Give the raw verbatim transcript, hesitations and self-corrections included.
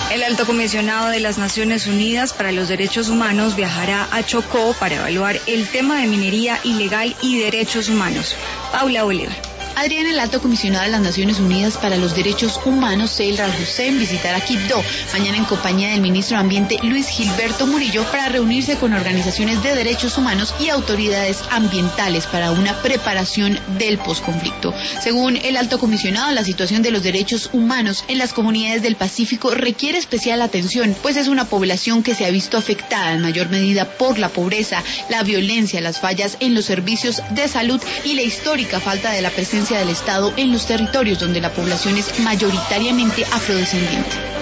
El alto comisionado de las Naciones Unidas para los Derechos Humanos viajará a Chocó para evaluar el tema de minería ilegal y derechos humanos. Paula Bolívar. Adrián, el alto comisionado de las Naciones Unidas para los Derechos Humanos, Zeid Ra'ad Hussein, visitará Quibdó mañana en compañía del ministro de Ambiente Luis Gilberto Murillo para reunirse con organizaciones de derechos humanos y autoridades ambientales para una preparación del posconflicto. Según el alto comisionado, la situación de los derechos humanos en las comunidades del Pacífico requiere especial atención, pues es una población que se ha visto afectada en mayor medida por la pobreza, la violencia, las fallas en los servicios de salud y la histórica falta de la presencia del Estado en los territorios donde la población es mayoritariamente afrodescendiente.